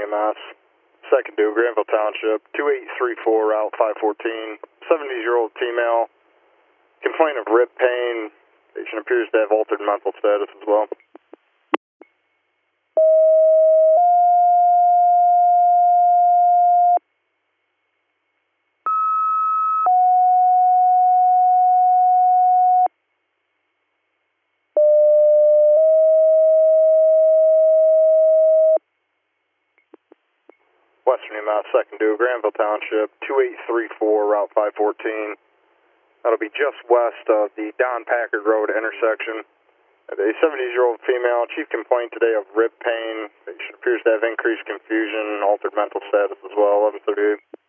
EMS. Second due, Granville Township, 2834 Route 514. 70-year-old female. Complaint of rib pain. Patient appears to have altered mental status as well. Western EMS, second due, Granville Township, 2834 Route 514. That'll be just west of the Don Packard Road intersection. A 70-year-old female, chief complaint today of rib pain. Patient appears to have increased confusion, altered mental status as well, 1138.